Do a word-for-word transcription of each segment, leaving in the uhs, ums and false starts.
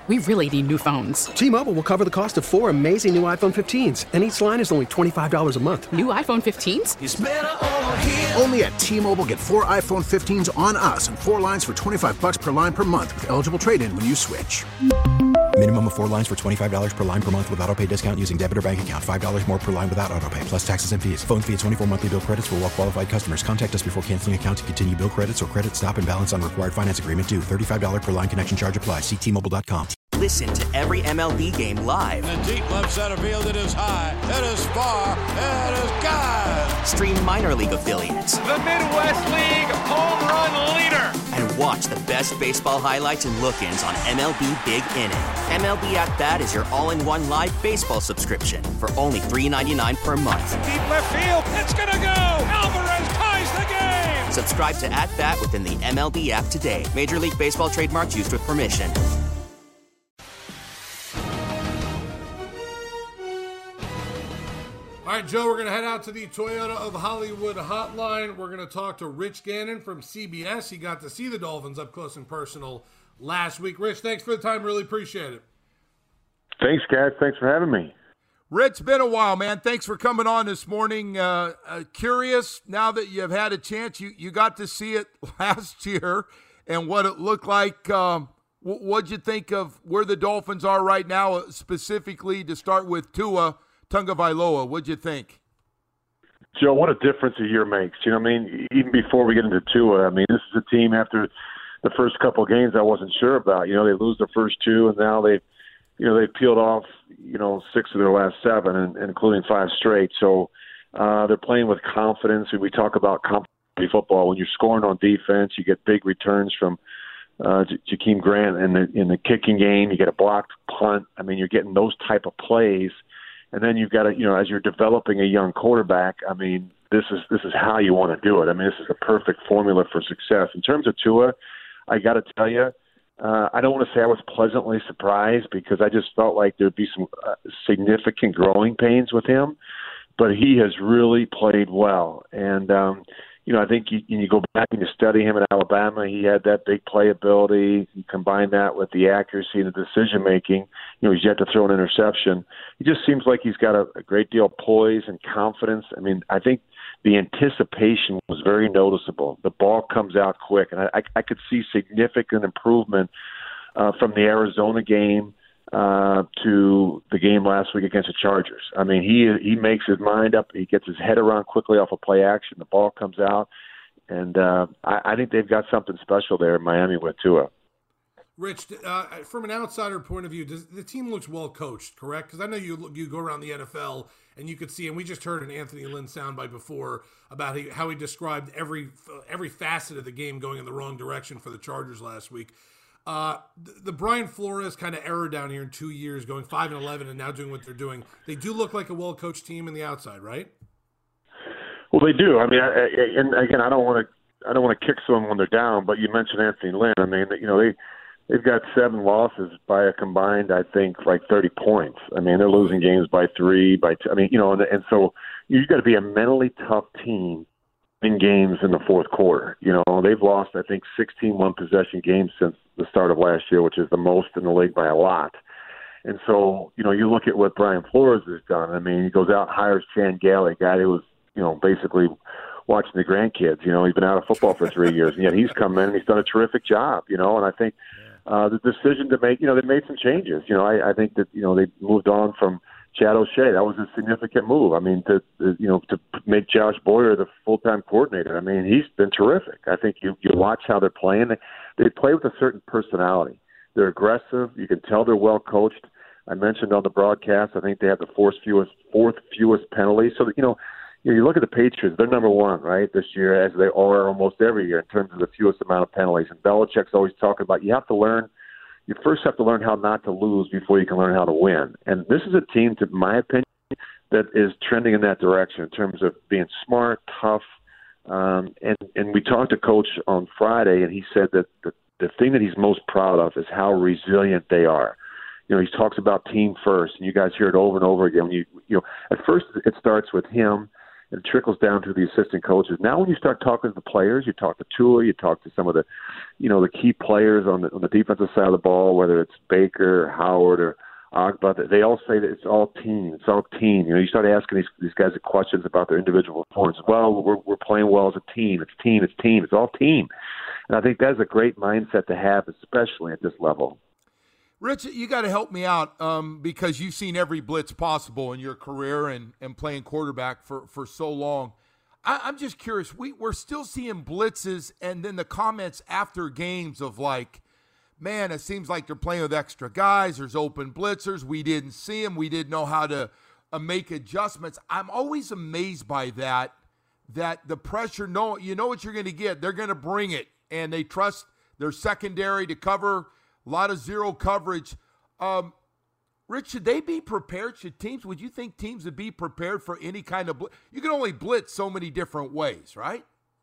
We really need new phones. T-Mobile will cover the cost of four amazing new iPhone fifteens, and each line is only twenty-five dollars a month. New iPhone fifteens? It's better over here. Only at T-Mobile, get four iPhone fifteens on us and four lines for twenty-five dollars per line per month with eligible trade-in when you switch. Minimum of four lines for twenty-five dollars per line per month with autopay discount using debit or bank account. five dollars more per line without autopay, plus taxes and fees. Phone fee at twenty-four monthly bill credits for well-qualified customers. Contact us before canceling account to continue bill credits or credit stop and balance on required finance agreement due. thirty-five dollars per line connection charge applies. See T Mobile dot com. Listen to every M L B game live. In the deep left center field, it is high, it is far, it is gone. Stream minor league affiliates. The Midwest League home run leader. And watch the best baseball highlights and look-ins on M L B Big Inning. M L B At Bat is your all-in-one live baseball subscription for only three dollars and ninety-nine cents per month. Deep left field, it's gonna go. Alvarez ties the game. Subscribe to At Bat within the M L B app today. Major League Baseball trademarks used with permission. All right, Joe, we're going to head out to the Toyota of Hollywood hotline. We're going to talk to Rich Gannon from C B S. He got to see the Dolphins up close and personal last week. Rich, thanks for the time. Really appreciate it. Thanks, guys. Thanks for having me. Rich, been a while, man. Thanks for coming on this morning. Uh, uh, curious, now that you've had a chance, you, you got to see it last year and what it looked like. Um, w- what'd you think of where the Dolphins are right now, specifically to start with Tua Tagovailoa? What'd you think? Joe, what a difference a year makes. You know what I mean? Even before we get into Tua, I mean, this is a team after the first couple of games I wasn't sure about. You know, they lose their first two, and now they've, you know, they've peeled off, you know, six of their last seven, and, including five straight. So uh, they're playing with confidence. And we talk about confidence in football. When you're scoring on defense, you get big returns from uh, J- Jakeem Grant in the in the kicking game. You get a blocked punt. I mean, you're getting those type of plays. And then you've got to, you know, as you're developing a young quarterback, I mean, this is this is how you want to do it. I mean, this is the perfect formula for success. In terms of Tua, I got to tell you, uh, I don't want to say I was pleasantly surprised because I just felt like there'd be some uh, significant growing pains with him. But he has really played well. And, um, you know, I think you, you go back and you study him at Alabama, he had that big playability. You combine that with the accuracy and the decision-making. You know, he's yet to throw an interception. He just seems like he's got a, a great deal of poise and confidence. I mean, I think the anticipation was very noticeable. The ball comes out quick, and I, I could see significant improvement uh, from the Arizona game uh, to the game last week against the Chargers. I mean, he he makes his mind up. He gets his head around quickly off of play action. The ball comes out, and uh, I, I think they've got something special there in Miami with Tua. Rich, uh, from an outsider point of view, does the team looks well coached, correct? Because I know you you go around the N F L and you could see, and we just heard an Anthony Lynn soundbite before about he, how he described every every facet of the game going in the wrong direction for the Chargers last week. Uh, the, the Brian Flores kind of error down here in two years, going five and eleven, and now doing what they're doing. They do look like a well coached team in the outside, right? Well, they do. I mean, I, I, and again, I don't want to I don't want to kick someone when they're down, but you mentioned Anthony Lynn. I mean, you know, they. They've got seven losses by a combined, I think, like thirty points. I mean, they're losing games by three, by two. I mean, you know, and, and so you've got to be a mentally tough team in games in the fourth quarter. You know, they've lost, I think, sixteen one-possession games since the start of last year, which is the most in the league by a lot. And so, you know, you look at what Brian Flores has done. I mean, he goes out and hires Chan Gailey, a guy who was, you know, basically watching the grandkids. You know, he's been out of football for three years, and yet he's come in and he's done a terrific job, you know, and I think – Uh, the decision to make, you know, they made some changes. You know, I, I think that, you know, they moved on from Chad O'Shea. That was a significant move. I mean, to, to you know, to make Josh Boyer the full-time coordinator. I mean, he's been terrific. I think you, you watch how they're playing. They, they play with a certain personality. They're aggressive. You can tell they're well coached. I mentioned on the broadcast, I think they have the fourth fewest, fourth fewest penalties. So, you know, You, know, you look at the Patriots, they're number one, right, this year, as they are almost every year in terms of the fewest amount of penalties. And Belichick's always talking about you have to learn, you first have to learn how not to lose before you can learn how to win. And this is a team, to my opinion, that is trending in that direction in terms of being smart, tough. Um, and, and we talked to Coach on Friday, and he said that the, the thing that he's most proud of is how resilient they are. You know, he talks about team first, and you guys hear it over and over again. You, you know, at first it starts with him. it trickles down to the assistant coaches. Now when you start talking to the players, you talk to Tua, you talk to some of the, you know, the key players on the, on the defensive side of the ball, whether it's Baker or Howard or Ogba, they all say that it's all team. It's all team. You know, you start asking these these guys questions about their individual performance. Well, we're we're playing well as a team. It's team. It's team. It's all team. And I think that's a great mindset to have, especially at this level. Rich, you got to help me out um, because you've seen every blitz possible in your career and, and playing quarterback for, for so long. I, I'm just curious. We, we're still seeing blitzes and then the comments after games of like, man, it seems like they're playing with extra guys. There's open blitzers. We didn't see them. We didn't know how to uh, make adjustments. I'm always amazed by that, that the pressure, no, you know what you're going to get. They're going to bring it, and they trust their secondary to cover a lot of zero coverage. Um, Rich, should they be prepared? Should teams, would you think teams would be prepared for any kind of blitz? You can only blitz so many different ways, right?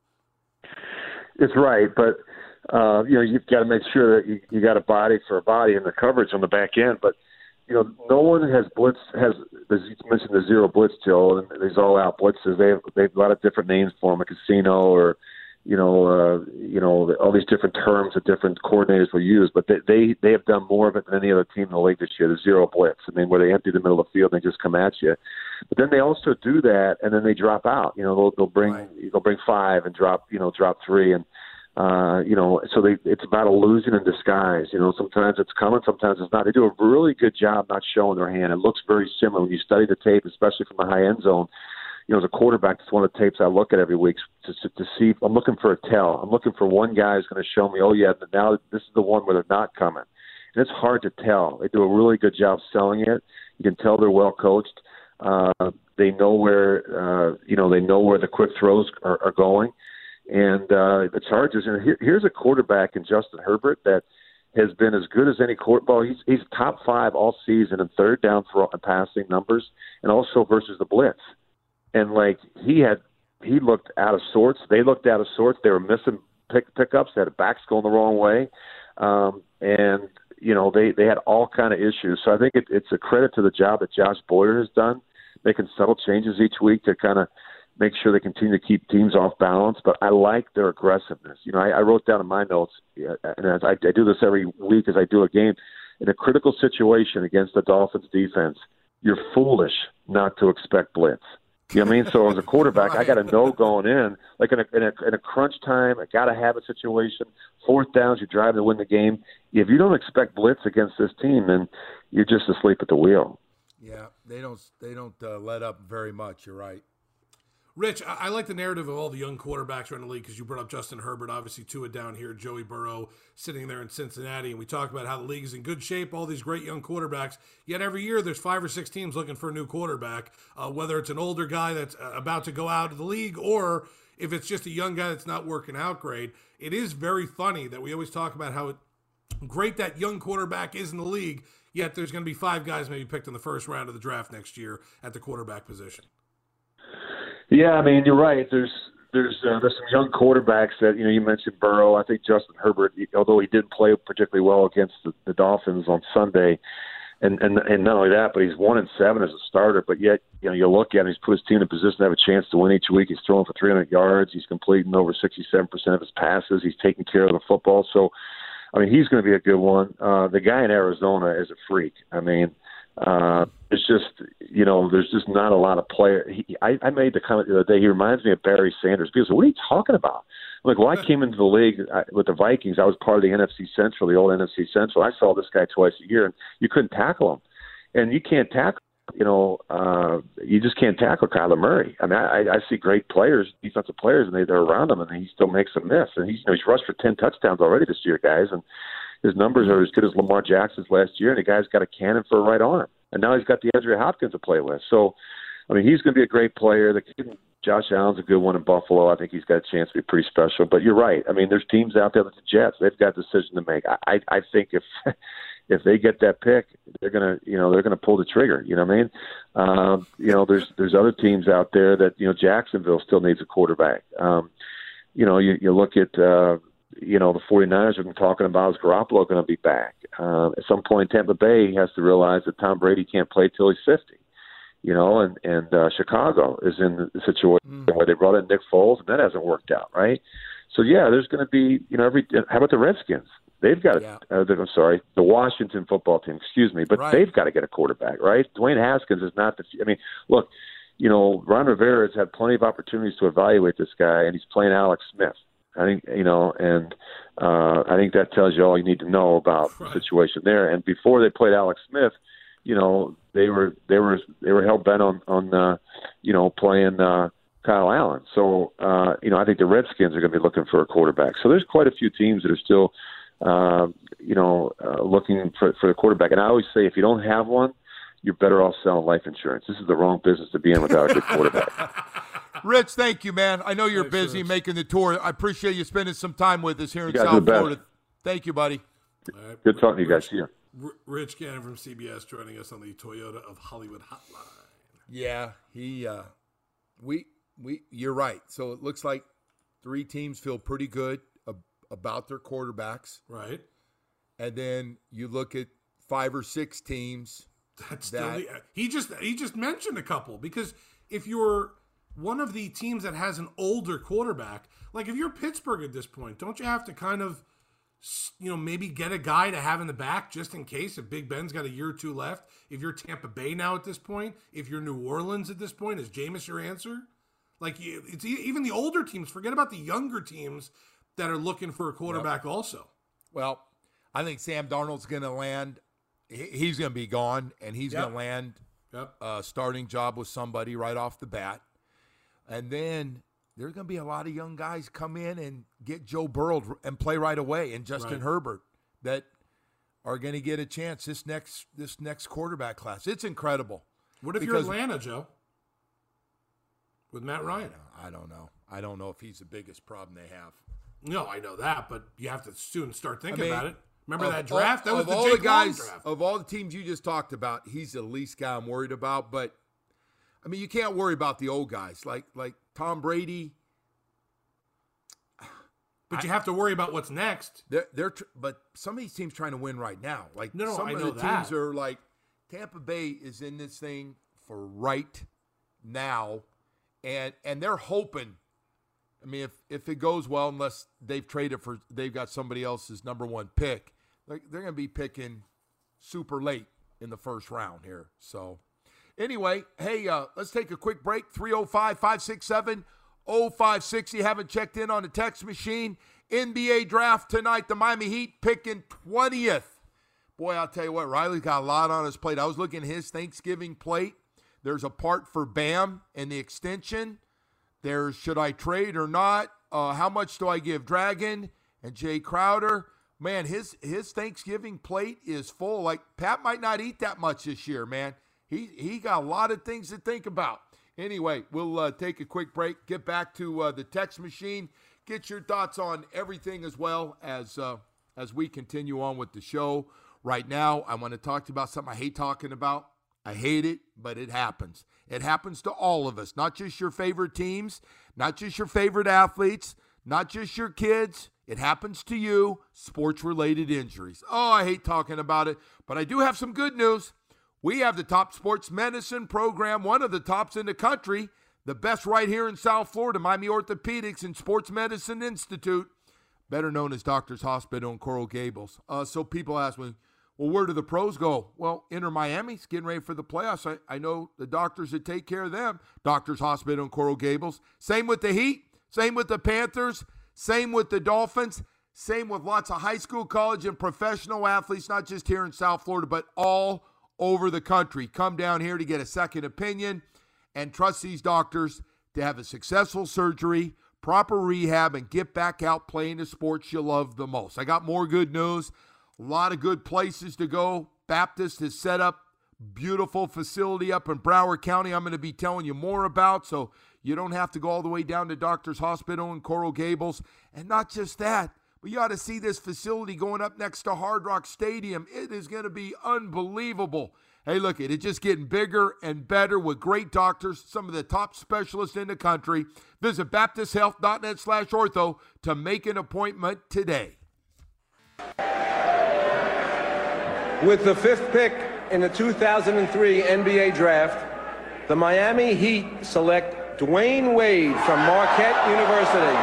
It's right, but Uh, you know, you've got to make sure that you, you got a body for a body and the coverage on the back end. But, you know, no one has blitz, has, as you mentioned the zero blitz, Joe, and these all-out blitzes. They have, they have a lot of different names for them, a casino or, you know, uh, you know, all these different terms that different coordinators will use. But they, they, they have done more of it than any other team in the league this year, the zero blitz. I mean, where they empty the middle of the field and they just come at you. But then they also do that, and then they drop out. You know, they'll, they'll bring right. they'll bring five and drop, you know, drop three. And, Uh, you know, so they, it's about a losing in disguise. You know, sometimes it's coming, sometimes it's not. They do a really good job not showing their hand. It looks very similar when you study the tape, especially from the high end zone. You know, as a quarterback, that's one of the tapes I look at every week to, to, to see. I'm looking for a tell. I'm looking for one guy who's going to show me, oh, yeah, but now this is the one where they're not coming. And it's hard to tell. They do a really good job selling it. You can tell they're well coached. Uh, they know where, uh, you know, they know where the quick throws are, are going. And uh, the Chargers, and here, here's a quarterback in Justin Herbert that has been as good as any quarterback. Well, he's, he's top five all season in third down for passing numbers, and also versus the blitz. And like he had, he looked out of sorts. They looked out of sorts. They were missing pick pickups. They had backs going the wrong way, um, and you know they they had all kind of issues. So I think it, it's a credit to the job that Josh Boyer has done, making subtle changes each week to kind of make sure they continue to keep teams off balance. But I like their aggressiveness. You know, I, I wrote down in my notes, and I, I do this every week as I do a game, in a critical situation against the Dolphins defense, you're foolish not to expect blitz. You know what I mean? So as a quarterback, right. I got to know going in, like in a, in a, in a crunch time, I got to have a situation, fourth downs, you're driving to win the game. If you don't expect blitz against this team, then you're just asleep at the wheel. Yeah, they don't, they don't uh, let up very much. You're right. Rich, I, I like the narrative of all the young quarterbacks around the league because you brought up Justin Herbert, obviously Tua down here, Joey Burrow sitting there in Cincinnati, and we talk about how the league is in good shape, all these great young quarterbacks, yet every year there's five or six teams looking for a new quarterback, uh, whether it's an older guy that's uh, about to go out of the league or if it's just a young guy that's not working out great. It is very funny that we always talk about how it, great that young quarterback is in the league, yet there's going to be five guys maybe picked in the first round of the draft next year at the quarterback position. Yeah, I mean, you're right. There's there's uh, there's some young quarterbacks that, you know, you mentioned Burrow. I think Justin Herbert, although he didn't play particularly well against the, the Dolphins on Sunday, and, and and not only that, but he's one and seven as a starter. But yet, you know, you look at him, he's put his team in a position to have a chance to win each week. He's throwing for three hundred yards. He's completing over sixty-seven percent of his passes. He's taking care of the football. So, I mean, he's going to be a good one. Uh, the guy in Arizona is a freak. I mean, Uh, it's just, you know, there's just not a lot of players. I, I made the comment the other day, he reminds me of Barry Sanders. People say, what are you talking about? I'm like, well, I came into the league I, with the Vikings. I was part of the N F C Central, the old N F C Central. I saw this guy twice a year, and you couldn't tackle him. And you can't tackle, you know, uh, you just can't tackle Kyler Murray. I mean, I, I see great players, defensive players, and they, they're around him, and he still makes them miss. And he's, you know, he's rushed for ten touchdowns already this year, guys, and his numbers are as good as Lamar Jackson's last year, and the guy's got a cannon for a right arm. And now he's got the Andrew Hopkins to play with. So, I mean, he's going to be a great player. The kid, Josh Allen's a good one in Buffalo. I think he's got a chance to be pretty special. But you're right. I mean, there's teams out there like the Jets. They've got a decision to make. I, I think if if they get that pick, they're gonna, you know, they're gonna pull the trigger. You know what I mean? Um, you know, there's there's other teams out there that, you know, Jacksonville still needs a quarterback. Um, you know, you, you look at. Uh, You know, the 49ers have been talking about, is Garoppolo going to be back? Uh, at some point, Tampa Bay has to realize that Tom Brady can't play till he's fifty. you know, and and uh, Chicago is in the situation mm. where they brought in Nick Foles, and that hasn't worked out, right? So yeah, there's going to be, you know, every. How about the Redskins? They've got. Yeah. Uh, I'm sorry, the Washington football team. Excuse me, but right. they've got to get a quarterback, right? Dwayne Haskins is not the. I mean, look, you know, Ron Rivera has had plenty of opportunities to evaluate this guy, and he's playing Alex Smith. I think, you know, and uh, I think that tells you all you need to know about right. the situation there. And before they played Alex Smith, you know, they were they were they were hell bent on on uh, you know playing uh, Kyle Allen. So uh, you know, I think the Redskins are going to be looking for a quarterback. So there's quite a few teams that are still uh, you know uh, looking for for the quarterback. And I always say, if you don't have one, you're better off selling life insurance. This is the wrong business to be in without a good quarterback. Rich, thank you, man. I know you're Thanks, busy Rich. making the tour. I appreciate you spending some time with us here in You guys are South the best. Florida. Thank you, buddy. All right. Good talking to you guys. See you. R- Rich Gannon from C B S joining us on the Toyota of Hollywood hotline. Yeah, he. Uh, we we. You're right. So it looks like three teams feel pretty good ab- about their quarterbacks, right? And then you look at five or six teams. That's that, still the, he just he just mentioned a couple, because if you're one of the teams that has an older quarterback, like if you're Pittsburgh at this point, don't you have to kind of, you know, maybe get a guy to have in the back just in case if Big Ben's got a year or two left? If you're Tampa Bay now at this point, if you're New Orleans at this point, is Jameis your answer? Like, it's even the older teams. Forget about the younger teams that are looking for a quarterback yep. also. Well, I think Sam Darnold's going to land. He's going to be gone, and he's yep. going to land yep. a starting job with somebody right off the bat. And then there's going to be a lot of young guys come in and get Joe Burrow and play right away, and Justin right. Herbert, that are going to get a chance this next this next quarterback class. It's incredible. What if because, you're Atlanta, Joe? With Matt Ryan? I don't know. I don't know if he's the biggest problem they have. No, I know that, but you have to soon start thinking I mean, about it. Remember of, that draft? That was of the all Jake the guys, Long draft. Of all the teams you just talked about, he's the least guy I'm worried about. But, I mean, you can't worry about the old guys. Like like Tom Brady. But I, you have to worry about what's next. They're, they're tr- But some of these teams trying to win right now. Like no, no, some I of know the that. teams are like, Tampa Bay is in this thing for right now. And and they're hoping. I mean, if, if it goes well, unless they've traded for, they've got somebody else's number one pick, they're, they're going to be picking super late in the first round here. So, anyway, hey, uh, let's take a quick break. three oh five, five six seven, oh five six oh. Haven't checked in on the text machine. N B A draft tonight. The Miami Heat picking twentieth. Boy, I'll tell you what, Riley's got a lot on his plate. I was looking at his Thanksgiving plate. There's a part for Bam and the extension. There's should I trade or not? Uh, how much do I give Dragon and Jay Crowder? Man, his his Thanksgiving plate is full. Like, Pat might not eat that much this year, man. He he got a lot of things to think about. Anyway, we'll uh, take a quick break, get back to uh, the text machine, get your thoughts on everything as well as uh, as we continue on with the show. Right now, I want to talk to you about something I hate talking about. I hate it, but it happens. It happens to all of us, not just your favorite teams, not just your favorite athletes, not just your kids. It happens to you, sports-related injuries. Oh, I hate talking about it, but I do have some good news. We have the top sports medicine program, one of the tops in the country, the best right here in South Florida, Miami Orthopedics and Sports Medicine Institute, better known as Doctors Hospital in Coral Gables. Uh, so people ask me, well, where do the pros go? Well, Inter Miami's getting ready for the playoffs. I, I know the doctors that take care of them. Doctors Hospital in Coral Gables. Same with the Heat. Same with the Panthers. Same with the Dolphins. Same with lots of high school, college, and professional athletes, not just here in South Florida, but all over the country. Come down here to get a second opinion and trust these doctors to have a successful surgery, proper rehab, and get back out playing the sports you love the most. I got more good news. A lot of good places to go. Baptist has set up beautiful facility up in Broward County I'm going to be telling you more about, so you don't have to go all the way down to Doctors Hospital in Coral Gables. And not just that, but you ought to see this facility going up next to Hard Rock Stadium. It is going to be unbelievable. Hey, look, it's just getting bigger and better with great doctors, some of the top specialists in the country. Visit baptist health dot net slash ortho to make an appointment today. With the fifth pick in the two thousand three N B A draft, the Miami Heat select Dwayne Wade from Marquette University.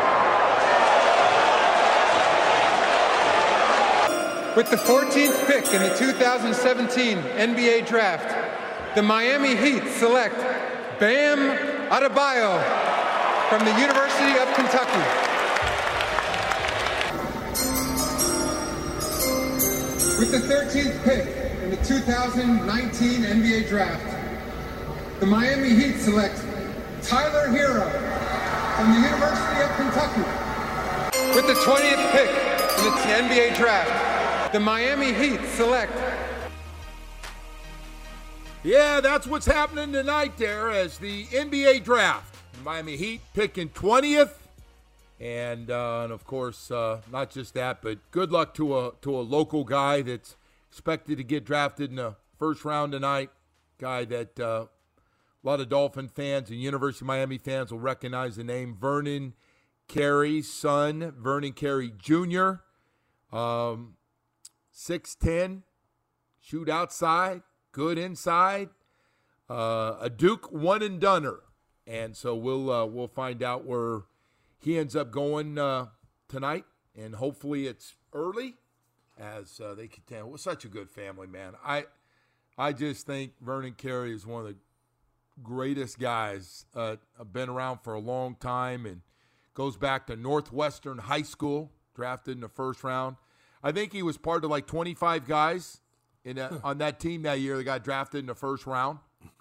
With the fourteenth pick in the two thousand seventeen N B A Draft, the Miami Heat select Bam Adebayo from the University of Kentucky. With the thirteenth pick in the two thousand nineteen N B A Draft, the Miami Heat select Tyler Hero from the University of Kentucky. With the twentieth pick in the N B A Draft, the Miami Heat select. Yeah, that's what's happening tonight there as the N B A Draft. Miami Heat picking twentieth. And, uh, and of course, uh, not just that, but good luck to a to a local guy that's expected to get drafted in the first round tonight. Guy that uh, a lot of Dolphin fans and University of Miami fans will recognize the name, Vernon Carey's son, Vernon Carey Junior Um, six ten, shoot outside, good inside, uh, a Duke one and doneer. And so we'll uh, we'll find out where he ends up going uh, tonight, and hopefully it's early as uh, they contend. We're such a good family, man. I I just think Vernon Carey is one of the greatest guys. Uh, I've been around for a long time and goes back to Northwestern High School, drafted in the first round. I think he was part of like twenty-five guys in a, on that team that year that got drafted in the first round.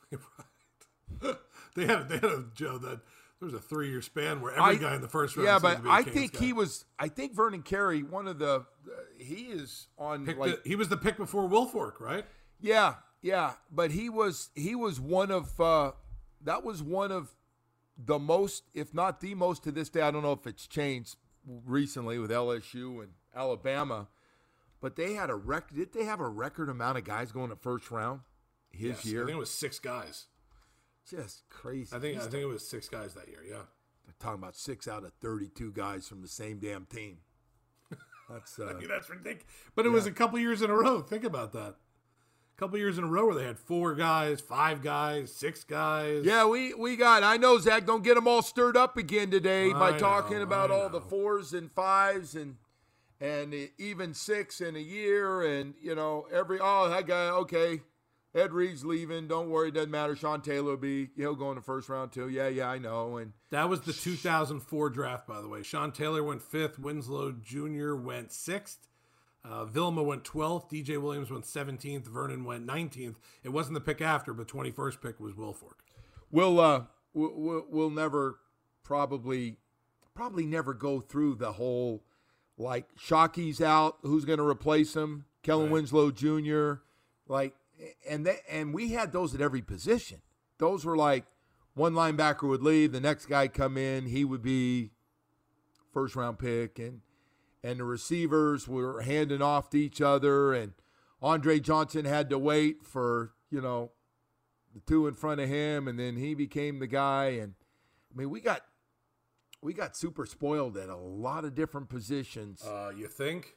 Right. they had they had a Joe that there was a three-year span where every I, guy in the first round. Yeah, but but I think guy. he was. I think Vernon Carey, one of the, uh, he is on Picked like the, he was the pick before Wilfork, right? Yeah, yeah, but he was he was one of uh, that was one of the most, if not the most, to this day. I don't know if it's changed recently with L S U and Alabama, but they had a record. Did they have a record amount of guys going to first round his yes, year? I think it was six guys. Just crazy. I think He's I think it was six guys that year. Yeah, they're talking about six out of thirty-two guys from the same damn team. That's uh, I mean, that's ridiculous. But it yeah. was a couple years in a row. Think about that. A couple years in a row where they had four guys, five guys, six guys. Yeah, we we got. I know, Zach. Don't get them all stirred up again today I by know, talking about I all know. the fours and fives and and even six in a year, and you know every oh that guy okay. Ed Reed's leaving. Don't worry, it doesn't matter. Sean Taylor will be, he'll go in the first round too. Yeah, yeah, I know. And that was the two thousand four draft, by the way. Sean Taylor went fifth. Winslow Junior went sixth. Uh, Vilma went twelfth. D J Williams went seventeenth. Vernon went nineteenth. It wasn't the pick after, but twenty-first pick was Wilfork. We'll uh, we'll, we'll never probably probably never go through the whole like Shockey's out. Who's going to replace him? Kellen right. Winslow Junior Like. And they, and we had those at every position. Those were like one linebacker would leave, the next guy come in, he would be first round pick, and and the receivers were handing off to each other, and Andre Johnson had to wait for, you know, the two in front of him, and then he became the guy. And I mean, we got we got super spoiled at a lot of different positions. Uh, you think?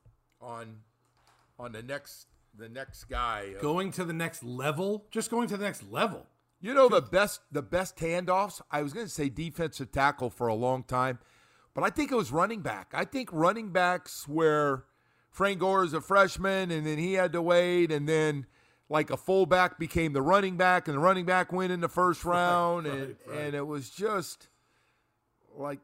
On on the next. The next guy going to the next level, just going to the next level. You know the best, the best handoffs. I was going to say defensive tackle for a long time, but I think it was running back. I think running backs where Frank Gore is a freshman, and then he had to wait, and then like a fullback became the running back, and the running back went in the first round, right, and right, right. and it was just like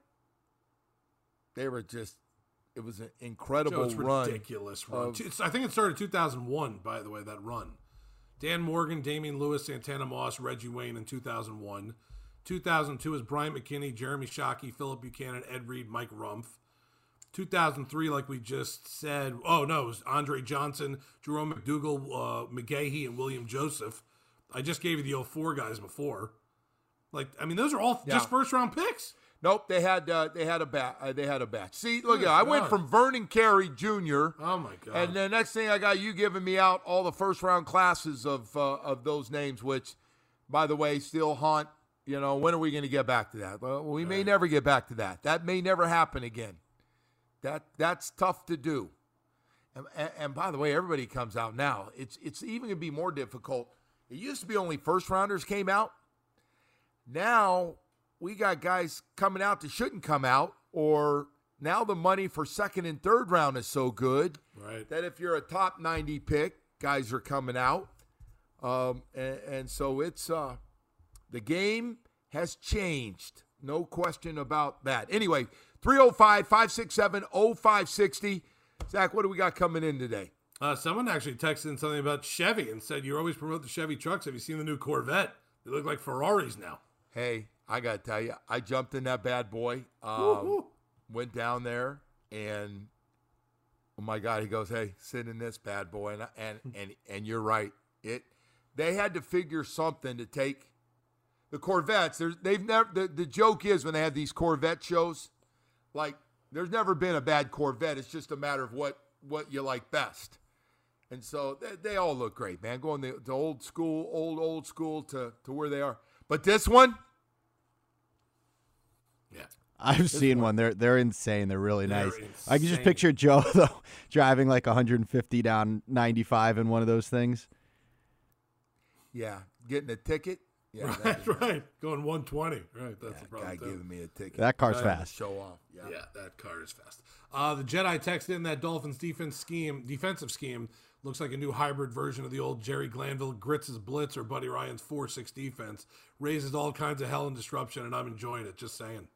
they were just. It was an incredible Joe, it's run. Ridiculous run. Of, it's, I think it started two thousand one, by the way, that run. Dan Morgan, Damian Lewis, Santana Moss, Reggie Wayne in two thousand one. two thousand two is Brian McKinney, Jeremy Shockey, Philip Buchanan, Ed Reed, Mike Rumpf. two thousand three, like we just said, oh, no, it was Andre Johnson, Jerome McDougal, uh, McGahee, and William Joseph. I just gave you the oh four guys before. Like, I mean, those are all yeah. just first-round picks. Nope, they had uh, they had a bat. Uh, they had a batch. See, look, oh I God. went from Vernon Carey Junior Oh my God! And the next thing I got you giving me out all the first round classes of uh, of those names, which, by the way, still haunt. You know, when are we going to get back to that? Well, we right. may never get back to that. That may never happen again. That that's tough to do. And, and, and by the way, everybody comes out now. It's it's even going to be more difficult. It used to be only first rounders came out. Now we got guys coming out that shouldn't come out, or now the money for second and third round is so good right. that if you're a top ninety pick, guys are coming out. Um, and, and so it's uh, the game has changed. No question about that. Anyway, three oh five, five six seven, oh five six oh. Zach, what do we got coming in today? Uh, someone actually texted in something about Chevy and said, you always promote the Chevy trucks. Have you seen the new Corvette? They look like Ferraris now. Hey, I got to tell you, I jumped in that bad boy, um, went down there, and oh, my God, he goes, hey, sit in this bad boy. And and and, and you're right. It They had to figure something to take the Corvettes. There's, they've never. The, the joke is when they have these Corvette shows, like, there's never been a bad Corvette. It's just a matter of what, what you like best. And so they, they all look great, man. Going the, the old school, old, old school to, to where they are. But this one, yeah. I've this seen one. one. They're they're insane. They're really They're nice. insane. I can just picture Joe, though, driving like one hundred fifty down ninety-five in one of those things. Yeah, getting a ticket. Yeah, right, right. Going one twenty. Right, that's yeah, the problem. Guy too. giving me a ticket. That car's Guy fast. Show off. Yeah. Yeah, that car is fast. Uh, the Jedi texted in that Dolphins defense scheme, defensive scheme looks like a new hybrid version of the old Jerry Glanville Grits' blitz or Buddy Ryan's four six defense. Raises all kinds of hell and disruption, and I'm enjoying it. Just saying.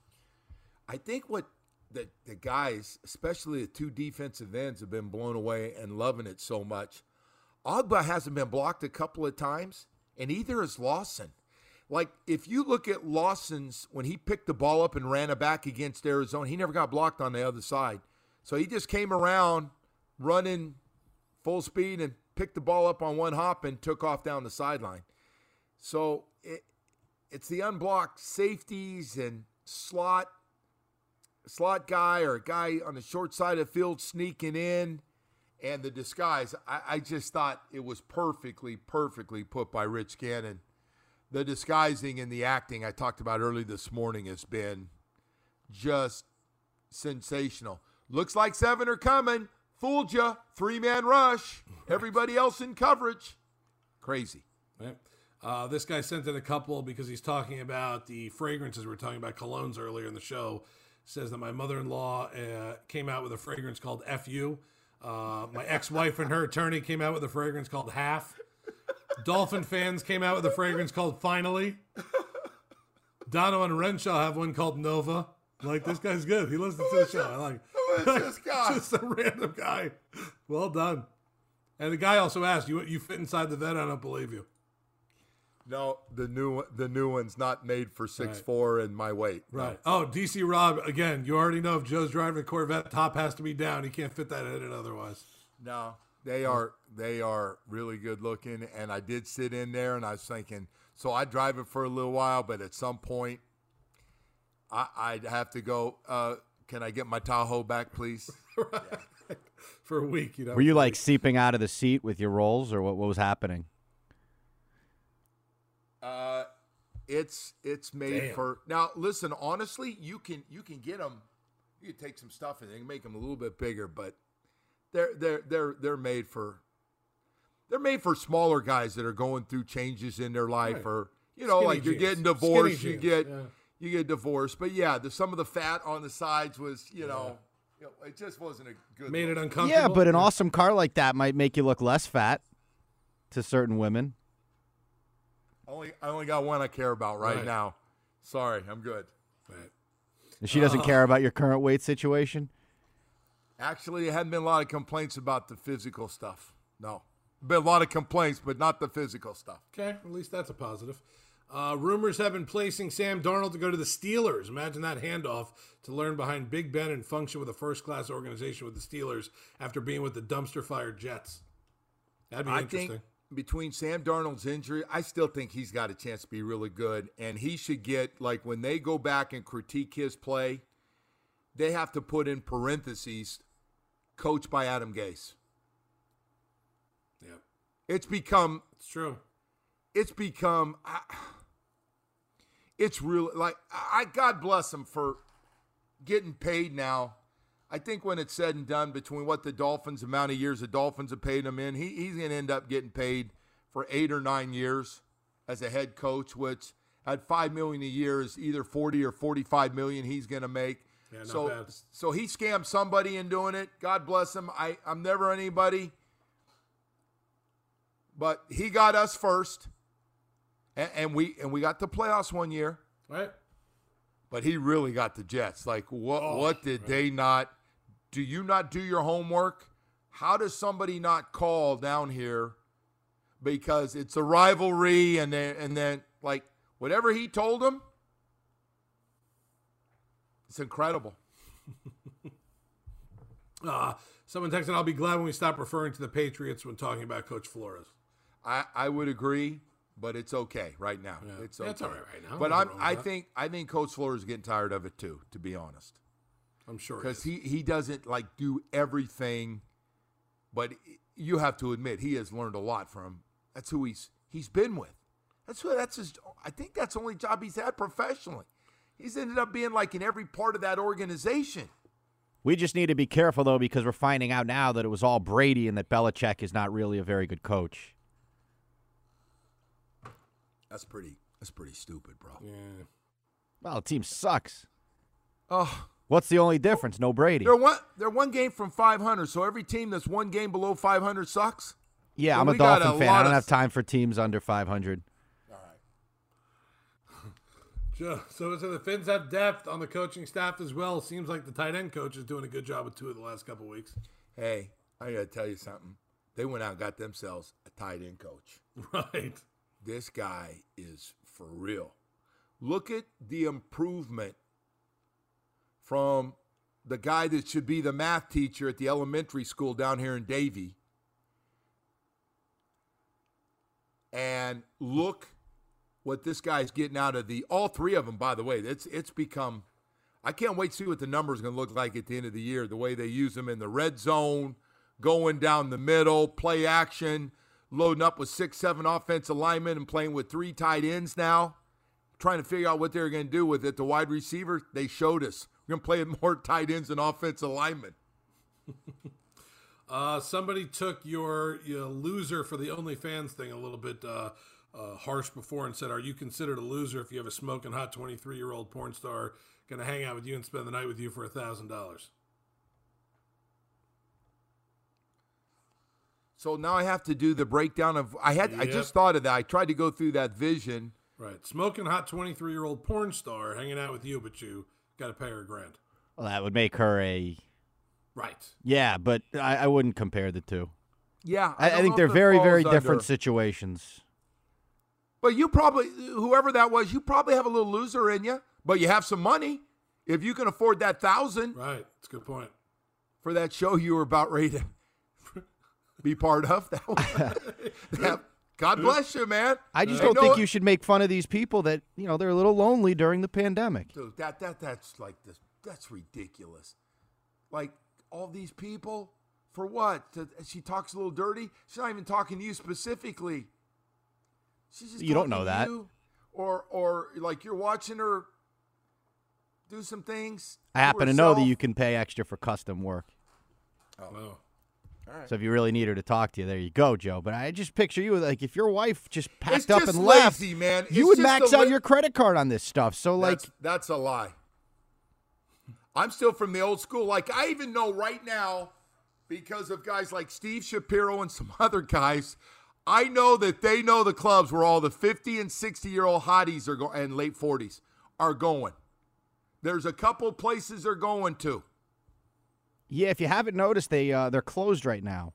I think what the the guys, especially the two defensive ends, have been blown away and loving it so much. Ogba hasn't been blocked a couple of times, and either is Lawson. Like, if you look at Lawson's, when he picked the ball up and ran it back against Arizona, he never got blocked on the other side. So he just came around running full speed and picked the ball up on one hop and took off down the sideline. So it, it's the unblocked safeties and slot, slot guy or a guy on the short side of the field sneaking in. And the disguise, I, I just thought it was perfectly, perfectly put by Rich Gannon. The disguising and the acting I talked about early this morning has been just sensational. Looks like seven are coming. Fooled you. Three-man rush. Everybody else in coverage. Crazy. Right. Uh, this guy sent in a couple because he's talking about the fragrances. We were talking about colognes earlier in the show. Says that my mother-in-law uh, came out with a fragrance called F U. Uh, my ex-wife and her attorney came out with a fragrance called Half. Dolphin fans came out with a fragrance called Finally. Dono and Renshaw have one called Nova. Like, this guy's good. He listens to the show. I like Who is this guy? Just a random guy. Well done. And the guy also asked, you you fit inside the vet? I don't believe you. No, the new the new one's not made for six foot four and my weight. Right. No. Oh, D C Rob, again, you already know if Joe's driving a Corvette, top has to be down. He can't fit that in it otherwise. No, they are they are really good looking, and I did sit in there, and I was thinking, so I'd drive it for a little while, but at some point, I, I'd have to go, uh, can I get my Tahoe back, please? Right. Yeah. For a week, you know. Were you, like, seeping out of the seat with your rolls, or what, what was happening? Uh, it's it's made Damn. for now. Listen, honestly, you can you can get them. You can take some stuff and they can make them a little bit bigger, but they're they're they're they're made for they're made for smaller guys that are going through changes in their life, Right. or you know, Skinny like you're jeans. getting divorced, Skinny you jeans, get yeah. you get divorced. But yeah, the some of the fat on the sides was you know, you know it just wasn't a good. Made it look. uncomfortable. Yeah, but an awesome car like that might make you look less fat to certain women. Only I only got one I care about right, Right. now. Sorry, I'm good. Right. And she doesn't Uh. care about your current weight situation? Actually, there hadn't been a lot of complaints about the physical stuff. No. Been a lot of complaints, but not the physical stuff. Okay, at least that's a positive. Uh, rumors have been placing Sam Darnold to go to the Steelers. Imagine that handoff to learn behind Big Ben and function with a first-class organization with the Steelers after being with the dumpster-fire Jets. That'd be I interesting. think between Sam Darnold's injury, I still think he's got a chance to be really good. And he should get, like, when they go back and critique his play, they have to put in parentheses, coached by Adam Gase. Yeah, It's become, it's true. it's become, I, it's really, like, I God bless him for getting paid now. I think when it's said and done, between what the Dolphins, amount of years the Dolphins have paid him in, he, he's going to end up getting paid for eight or nine years as a head coach, which at five million dollars a year is either forty or forty-five million dollars he's going to make. Yeah, not so, bad. so he scammed somebody in doing it. God bless him. I, I'm never anybody. But he got us first, and, and we and we got the playoffs one year. Right. But he really got the Jets. Like, what Oh, what did right. they not – do you not do your homework? How does somebody not call down here because it's a rivalry and then, and then like, whatever he told them, it's incredible. Uh, someone texted, I'll be glad when we stop referring to the Patriots when talking about Coach Flores. I, I would agree, but it's okay right now. Yeah. It's Yeah, okay. it's all right right now. But Nothing I'm, wrong with I that. think I think Coach Flores is getting tired of it too, to be honest. I'm sure. he Because is. he, he doesn't like do everything, but you have to admit he has learned a lot from. That's who he's he's been with. That's who that's his. I think that's the only job he's had professionally. He's ended up being like in every part of that organization. We just need to be careful, though, because we're finding out now that it was all Brady and that Belichick is not really a very good coach. That's pretty. That's pretty stupid, bro. Yeah. Well, the team sucks. Oh, What's the only difference? No Brady. they're one. They're one game from five hundred. So every team that's one game below five hundred sucks. Yeah, So I'm a we got Dolphin a fan. lot I don't of- have time for teams under five hundred. So, so so the Finns have depth on the coaching staff as well. Seems like the tight end coach is doing a good job with two of the last couple of weeks. Hey, I got to tell you something. They went out and got themselves a tight end coach. Right. This guy is for real. Look at the improvement from the guy that should be the math teacher at the elementary school down here in Davie. And look what this guy's getting out of the all three of them, by the way. It's it's become I can't wait to see what the numbers are going to look like at the end of the year, the way they use them in the red zone, going down the middle, play action, loading up with six, seven offensive linemen and playing with three tight ends now, trying to figure out what they're going to do with it. The wide receiver, they showed us. We're going to play with more tight ends than offensive linemen. Uh, somebody took your, your loser for the OnlyFans thing a little bit uh, uh, harsh before and said, are you considered a loser if you have a smoking hot twenty-three-year-old porn star going to hang out with you and spend the night with you for one thousand dollars? So now I have to do the breakdown of I had I Yep. just thought of that. I tried to go through that vision. Right. Smoking hot twenty-three-year-old porn star hanging out with you, but you got to pay her a grand. Well, that would make her a Right. yeah, but I, I wouldn't compare the two. Yeah. I, I don't think know they're if it very, falls very under- different situations. But you probably, whoever that was, you probably have a little loser in you, but you have some money. If you can afford that thousand Right. That's a good point. for that show you were about ready to be part of, that, would- that God bless you, man. I just Hey, don't know think what? you should make fun of these people that, you know, they're a little lonely during the pandemic. Dude, that that that's like this. That's ridiculous. Like all these people for what? To, she talks a little dirty. She's not even talking to you specifically. She's just You don't talking know to that. you. Or or like you're watching her do some things. I happen to know that herself. you can pay extra for custom work. Oh. So if you really need her to talk to you, there you go, Joe. But I just picture you like if your wife just packed It's up just and left, lazy, man. you It's would just max a out li- your credit card on this stuff. So like, That's, that's a lie. I'm still from the old school. Like, I even know right now, because of guys like Steve Shapiro and some other guys, I know that they know the clubs where all the fifty and sixty-year-old hotties are going, and late forties are going. There's a couple places they're going to. yeah, if you haven't noticed, they uh, they're closed right now.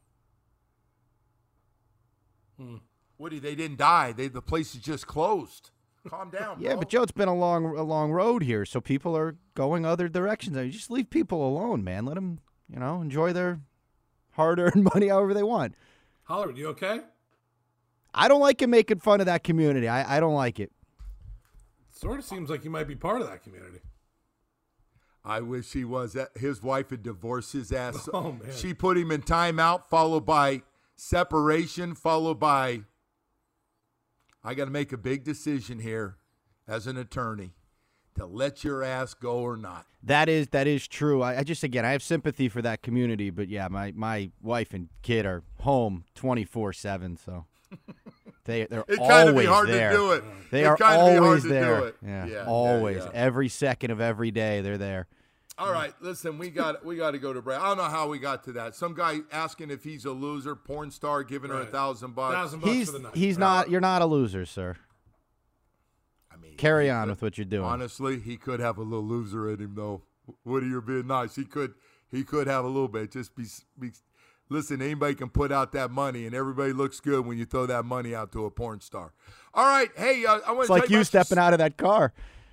Hmm. Woody, they didn't die. They the place is just closed. Calm down, Yeah, bro. but Joe, it's been a long, a long road here, so people are going other directions. I mean, just leave people alone, man. Let them, you know, enjoy their hard-earned money however they want. Hollywood, you okay? I don't like him making fun of that community. I, I don't like it. Sort of seems like you might be part of that community. I wish he was. His wife had divorced his ass. Oh, man. She put him in timeout, followed by separation, followed by, I got to make a big decision here as an attorney to let your ass go or not. That is that is true. I, I just again I have sympathy for that community, but yeah, my, my wife and kid are home twenty-four seven, so They they're it kind of always be hard there. to do it. They it are kind always of be hard to there. Do it. Yeah, yeah, always. yeah, yeah. Every second of every day, they're there. All right, listen, we got we got to go to break. I don't know how we got to that. Some guy asking if he's a loser, porn star, giving right. her a thousand bucks. Thousand bucks he's for the night. he's not. You're not a loser, sir. I mean, carry on could, with what you're doing. Honestly, he could have a little loser in him, though. Woody, you're being nice. He could he could have a little bit. Just be, be listen. Anybody can put out that money, and everybody looks good when you throw that money out to a porn star. All right, hey, uh, I want to. It's tell like you you stepping out of that car.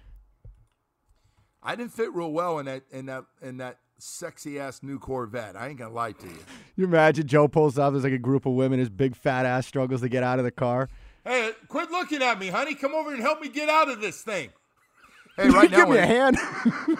I didn't fit real well in that in that in that sexy ass new Corvette. I ain't gonna lie to you. You imagine Joe pulls up. There's like a group of women. His big fat ass struggles to get out of the car. Hey, quit looking at me, honey. Come over and help me get out of this thing. Hey, right now, give me a hand. I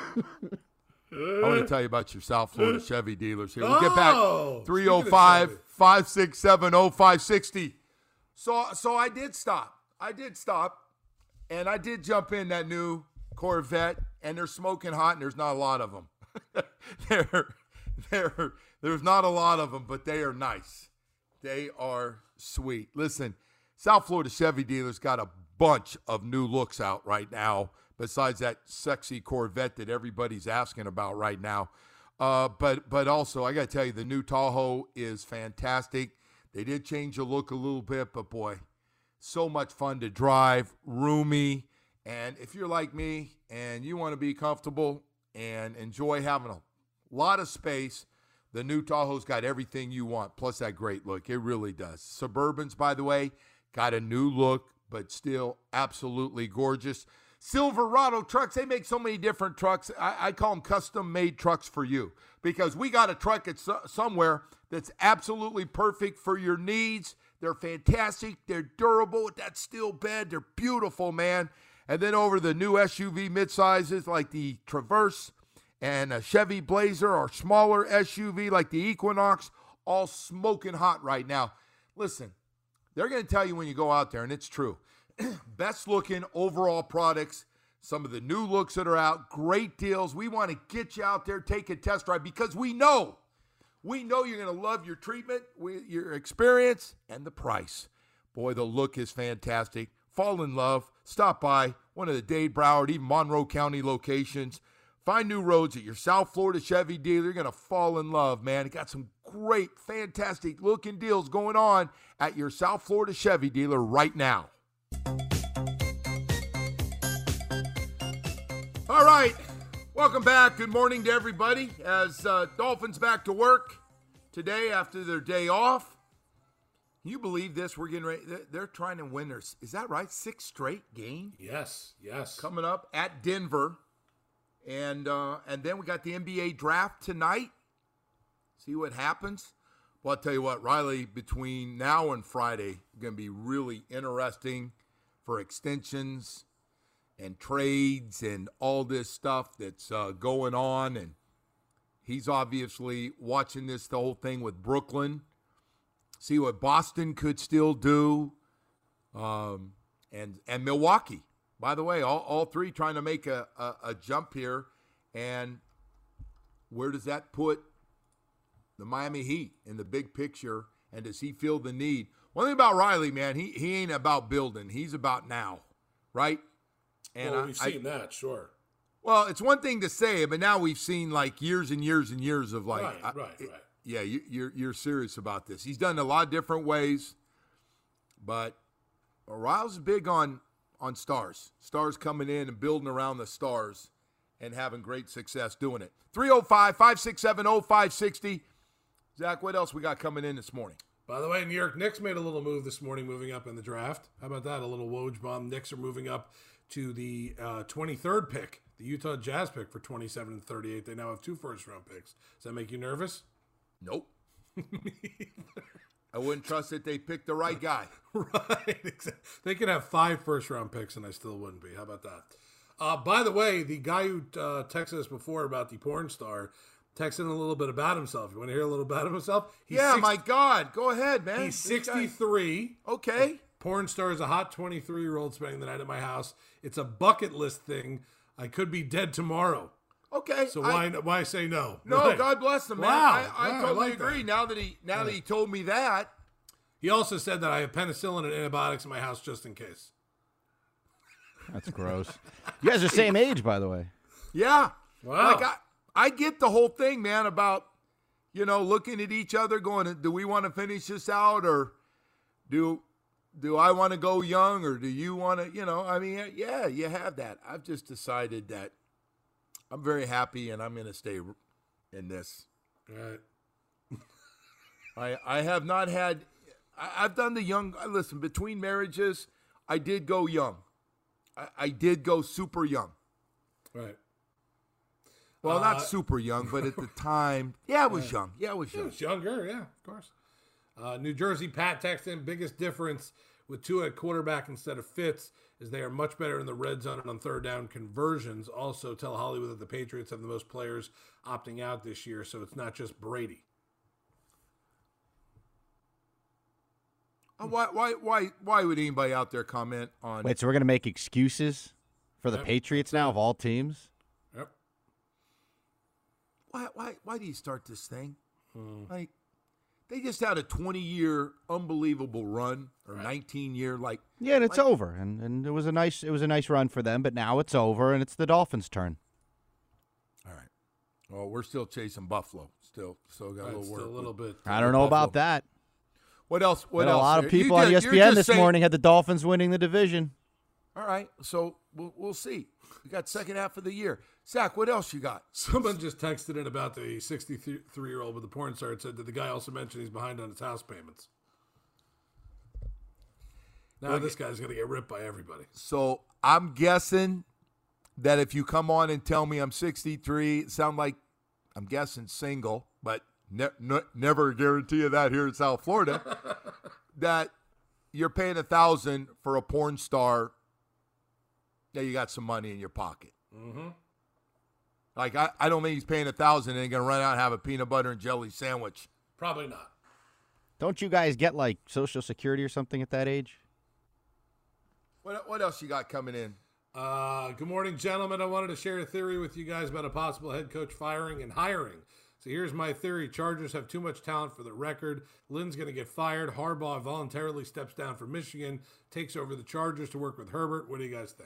want to tell you about your South Florida Chevy dealers here. We'll get back three oh five, five six seven, oh five six oh. So, so I did stop. I did stop, and I did jump in that new Corvette, and they're smoking hot, and there's not a lot of them. there, there, there's not a lot of them, but they are nice. They are sweet. Listen, South Florida Chevy dealers got a bunch of new looks out right now, besides that sexy Corvette that everybody's asking about right now. Uh, but but also, I got to tell you, the new Tahoe is fantastic. They did change the look a little bit, but boy, so much fun to drive, roomy. And if you're like me and you want to be comfortable and enjoy having a lot of space, the new Tahoe's got everything you want, plus that great look. It really does. Suburbans, by the way, got a new look, but still absolutely gorgeous. Silverado trucks, they make so many different trucks. I, I call them custom-made trucks for you because we got a truck at so, somewhere that's absolutely perfect for your needs. They're fantastic. They're durable with that steel bed. They're beautiful, man. And then over the new S U V mid-sizes like the Traverse and a Chevy Blazer or smaller S U V like the Equinox, all smoking hot right now. Listen, they're going to tell you when you go out there, and it's true. Best looking overall products, some of the new looks that are out, great deals. We want to get you out there, take a test drive because we know, we know you're going to love your treatment, your experience, and the price. Boy, the look is fantastic. Fall in love. Stop by one of the Dade, Broward, even Monroe County locations. Find new roads at your South Florida Chevy dealer. You're going to fall in love, man. It got some great, fantastic looking deals going on at your South Florida Chevy dealer right now. All right. Welcome back. Good morning to everybody as uh, Dolphins back to work today after their day off. Can you believe this? We're getting ready. They're trying to win their, is that right? Six straight game? Yes, yes. Coming up at Denver. And uh, and then we got the N B A draft tonight. See what happens. Well, I'll tell you what, Riley, between now and Friday, going to be really interesting for extensions and trades and all this stuff that's uh, going on. And he's obviously watching this, the whole thing with Brooklyn. See what Boston could still do, um, and and Milwaukee. By the way, all, all three trying to make a, a, a jump here. And where does that put the Miami Heat in the big picture? And does he feel the need? One thing about Riley, man, he, he ain't about building. He's about now, right? And well, we've I, seen I, that, sure. Well, it's one thing to say it, but now we've seen like years and years and years of like. Right, I, right, it, right. Yeah, you, you're you're serious about this. He's done a lot of different ways, but Riles is big on on stars. Stars coming in and building around the stars and having great success doing it. three oh five, five six seven, oh five six oh. Zach, what else we got coming in this morning? By the way, New York Knicks made a little move this morning, moving up in the draft. How about that? A little Woj bomb. Knicks are moving up to the uh, twenty-third pick, the Utah Jazz pick for twenty-seven and thirty-eight. They now have two first-round picks. Does that make you nervous? Nope. I wouldn't trust that they picked the right guy. Right. Exactly. They could have five first-round picks, and I still wouldn't be. How about that? Uh, by the way, the guy who uh, texted us before about the porn star texted a little bit about himself. You want to hear a little about himself? He's yeah, six- my God. Go ahead, man. He's sixty-three. Okay. Porn star is a hot twenty-three-year-old spending the night at my house. It's a bucket list thing. I could be dead tomorrow. Okay. So why I, why say no? No, right. God bless him, man. Wow. I, I wow, totally I like agree. That. Now that he now right. that he told me that, He also said that I have penicillin and antibiotics in my house just in case. That's gross. You guys are the same age, by the way. Yeah. Wow. Like I, I get the whole thing, man, about, you know, looking at each other going, do we want to finish this out, or do do I want to go young, or do you want to, you know, I mean, yeah, you have that. I've just decided that I'm very happy and I'm going to stay in this. Right. I I have not had, I, I've done the young, listen, between marriages, I did go young. I, I did go super young. Right. Well, Uh, not super young, but at the time, yeah, it was young. Yeah, it was It young. was younger, yeah, of course. Uh, New Jersey Pat texted in, biggest difference with Tua at quarterback instead of Fitz is they are much better in the red zone and on third down conversions. Also, tell Hollywood that the Patriots have the most players opting out this year, so it's not just Brady. Uh, Why, why, why, why would anybody out there comment on? Wait, so we're going to make excuses for the Yep. Patriots now of all teams? Yep. Why, why, why do you start this thing? Hmm. Like, they just had a twenty-year unbelievable run, or nineteen-year, like. Yeah, and it's like, over, and, and it was a nice it was a nice run for them, but now it's over, and it's the Dolphins' turn. All right. Well, we're still chasing Buffalo. Still, still got a Right, little still work. a little bit. I don't know about that. What else? What But else? a lot of You people on just- E S P you're N just this saying- morning had the Dolphins winning the division. All right, so we'll we'll see. We got second half of the year. Zach, what else you got? Someone just texted in about the sixty-three-year-old with the porn star and said that the guy also mentioned he's behind on his house payments. Now Okay. this guy's going to get ripped by everybody. So I'm guessing that if you come on and tell me I'm sixty-three, it sound like I'm guessing single, but ne- ne- never guarantee you that here in South Florida, that you're paying a thousand for a porn star. Yeah, you got some money in your pocket. Mm-hmm. Like, I, I don't think he's paying a thousand and going to run out and have a peanut butter and jelly sandwich. Probably not. Don't you guys get like Social Security or something at that age? What what else you got coming in? Uh, good morning, gentlemen. I wanted to share a theory with you guys about a possible head coach firing and hiring. So here's my theory. Chargers have too much talent for the record. Lynn's going to get fired. Harbaugh voluntarily steps down from Michigan, takes over the Chargers to work with Herbert. What do you guys think?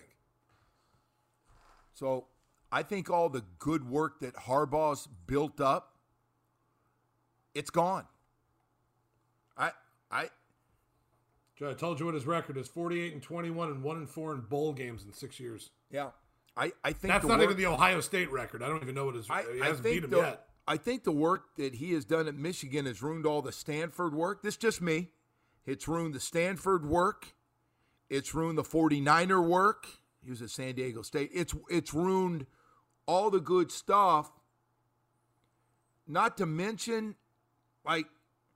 So I think all the good work that Harbaugh's built up, it's gone. I I Joe, I told you what his record is: forty-eight and twenty-one and one and four in bowl games in six years. Yeah, I, I think that's the not work, even the Ohio State record. I don't even know what his. I, he I hasn't think beat him the, yet. I think the work that he has done at Michigan has ruined all the Stanford work. This is just me. It's ruined the Stanford work. It's ruined the forty-niner work. He was at San Diego State. It's it's ruined all the good stuff. Not to mention, like,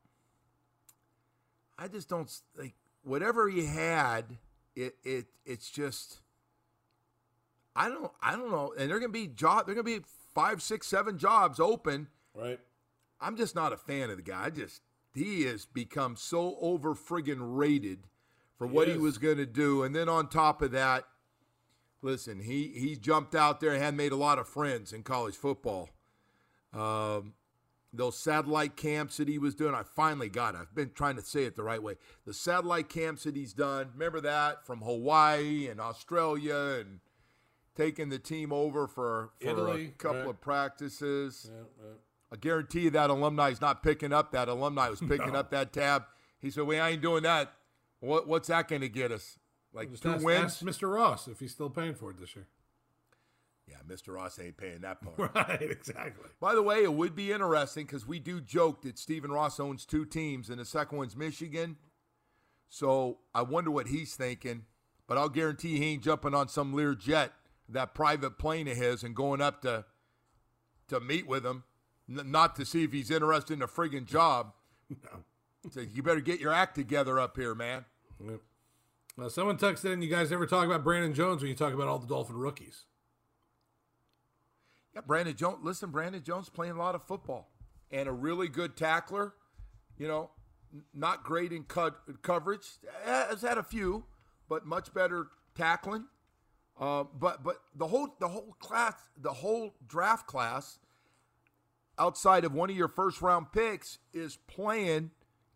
I just don't like whatever he had. It it it's just I don't I don't know. And they're gonna be job. They're gonna be five, six, seven jobs open. Right. I'm just not a fan of the guy. I just he has become so over friggin' rated for He what he is. was gonna do. And then on top of that, listen, he he jumped out there and had made a lot of friends in college football. Um, those satellite camps that he was doing, I finally got it. I've been trying to say it the right way. The satellite camps that he's done, remember that, from Hawaii and Australia, and taking the team over for, for Italy, a couple right. of practices. Yeah, yeah. I guarantee you that alumni is not picking up that. Alumni was picking No. up that tab. He said, "We ain't doing that. What, what's that going to get us? Like Just two ask, wins?" ask Mister Ross if he's still paying for it this year. Yeah, Mister Ross ain't paying that part. Right, exactly. By the way, it would be interesting because we do joke that Stephen Ross owns two teams, and the second one's Michigan. So I wonder what he's thinking. But I'll guarantee he ain't jumping on some Lear jet, that private plane of his, and going up to to meet with him, N- not to see if he's interested in a friggin' job. No. So you better get your act together up here, man. Yep. Now, someone texted in, you guys ever talk about Brandon Jones when you talk about all the Dolphin rookies? Yeah, Brandon Jones. Listen, Brandon Jones playing a lot of football and a really good tackler. You know, n- not great in co- coverage. Has had a few, but much better tackling. Uh, but but the whole the whole class, the whole draft class, outside of one of your first round picks, is playing,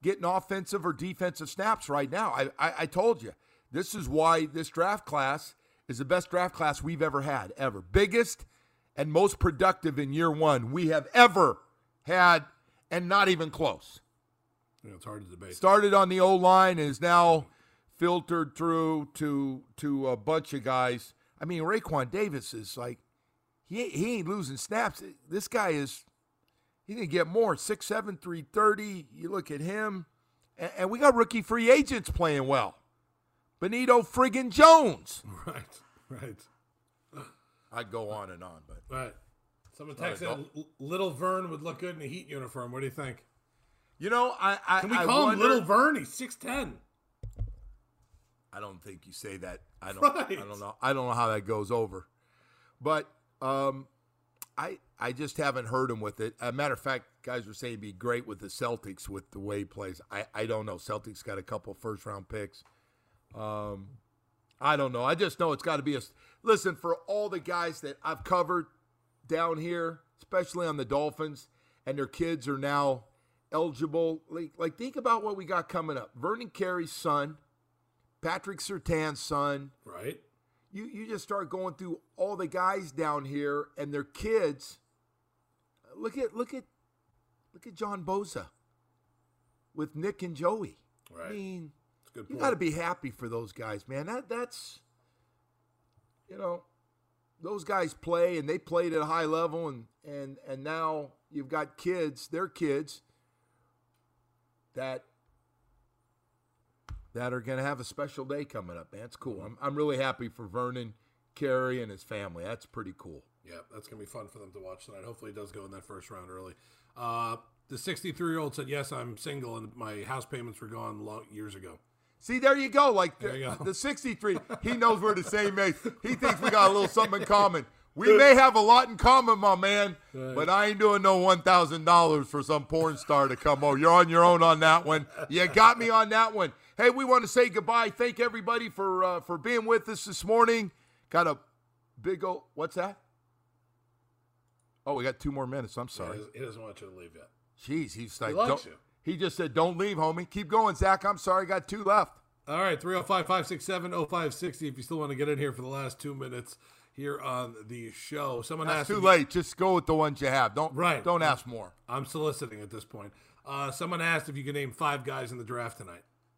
getting offensive or defensive snaps right now. I, I, I told you, this is why this draft class is the best draft class we've ever had, ever. Biggest and most productive in year one we have ever had, and not even close. Yeah, it's hard to debate. Started on the O-line, is now filtered through to to a bunch of guys. I mean, Raekwon Davis is like, he, he ain't losing snaps. This guy is, he's going to get more. six seven, three thirty. You look at him. And, and we got rookie free agents playing well. Benito friggin' Jones. Right, right. I'd go on and on, but. Right. Someone texted L- Little Vern would look good in a Heat uniform. What do you think? You know, I, I Can we I call wonder, him Little Vern? He's six ten. I don't think you say that. I don't. Right. I don't know. I don't know how that goes over, but um, I I just haven't heard him with it. As a matter of fact, guys were saying he'd be great with the Celtics with the way he plays. I, I don't know. Celtics got a couple first round picks. Um, I don't know. I just know it's got to be a listen for all the guys that I've covered down here, especially on the Dolphins, and their kids are now eligible. Like, like think about what we got coming up. Vernon Carey's son. Patrick Surtain's son. Right. You you just start going through all the guys down here and their kids. Look at look at look at John Bosa with Nick and Joey. Right. I mean, that's a good you point. got to be happy for those guys, man. That that's you know, those guys play and they played at a high level, and and and now you've got kids, their kids that that are going to have a special day coming up, man. It's cool. I'm I'm really happy for Vernon Carey and his family. That's pretty cool. Yeah, that's going to be fun for them to watch tonight. Hopefully it does go in that first round early. Uh, the sixty-three-year-old said, yes, I'm single, and my house payments were gone long, years ago. See, there you go. Like the, you go. the sixty-three, he knows we're the same age. He thinks we got a little something in common. We may have a lot in common, my man, right. But I ain't doing no one thousand dollars for some porn star to come over. You're on your own on that one. You got me on that one. Hey, we want to say goodbye. Thank everybody for uh, for being with us this morning. Got a big old, what's that? Oh, we got two more minutes. I'm sorry. Yeah, he doesn't want you to leave yet. Jeez, he's like, He likes don't, you. He just said, don't leave, homie. Keep going, Zach. I'm sorry. Got two left. All right, three oh five, five six seven, oh five six oh if you still want to get in here for the last two minutes here on the show. Someone That's asked too if- late. Just go with the ones you have. Don't Right. Don't ask more. I'm soliciting at this point. Uh, someone asked if you could name five guys in the draft tonight.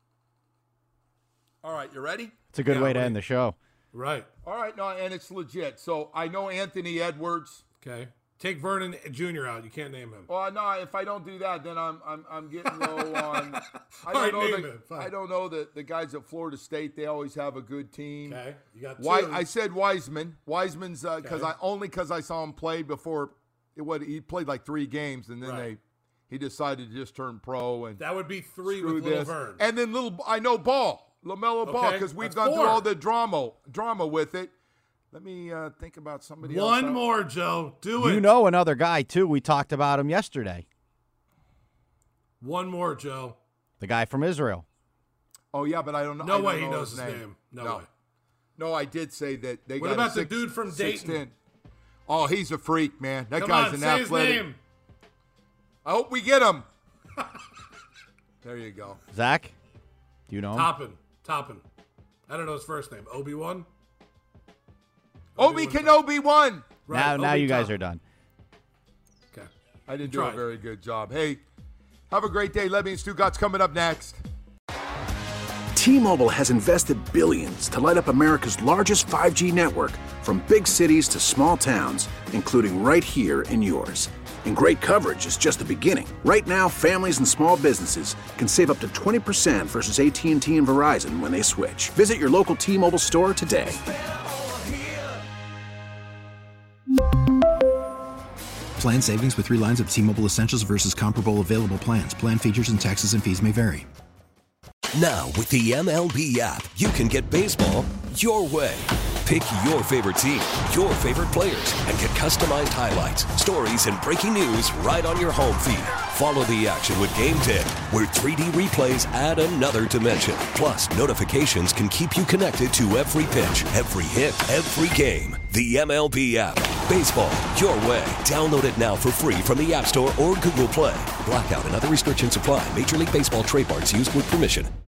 All right, you ready? It's a good Yeah, way to ready. end the show. Right. All right, no, and it's legit. So I know Anthony Edwards. Okay. Take Vernon Junior out. You can't name him. Well, no, if I don't do that, then I'm I'm I'm getting low on. I All don't right, know name the, it. Fine. I don't know the the guys at Florida State. They always have a good team. Okay. You got two. Why I said Wiseman. Wiseman's because Okay. I only because I saw him play before. It what he played like three games and then Right. they he decided to just turn pro and That would be three screw with Little this. Vern. And then little I know Ball. LaMelo Ball, Okay, because we've that's gone four. through all the drama drama with it. Let me uh, think about somebody else. One out- more, Joe. Do it. You know another guy, too. We talked about him yesterday. One more, Joe. The guy from Israel. Oh yeah, but I don't know. No I don't way he know knows his name. No way. No, I did say that they What got about a the six, dude from six Dayton? ten. Oh, he's a freak, man. That Come guy's on, an say athletic. his name. I hope we get him. There you go. Zach, do you know him? Toppin. Toppin. I don't know his first name. Obi-Wan? Obi Kenobi won. Right, now, now Obi you guys Toppin. are done. Okay. I didn't You do a tried. very good job. Hey, have a great day. Levy and Stugatz coming up next. T-Mobile has invested billions to light up America's largest five G network, from big cities to small towns, including right here in yours. And great coverage is just the beginning. Right now, families and small businesses can save up to twenty percent versus A T and T and Verizon when they switch. Visit your local T-Mobile store today. Plan savings with three lines of T-Mobile Essentials versus comparable available plans. Plan features and taxes and fees may vary. Now, with the M L B app, you can get baseball your way. Pick your favorite team, your favorite players, and get customized highlights, stories, and breaking news right on your home feed. Follow the action with Game Day, where three D replays add another dimension. Plus, notifications can keep you connected to every pitch, every hit, every game. The M L B app. Baseball, your way. Download it now for free from the App Store or Google Play. Blackout and other restrictions apply. Major League Baseball trademarks used with permission.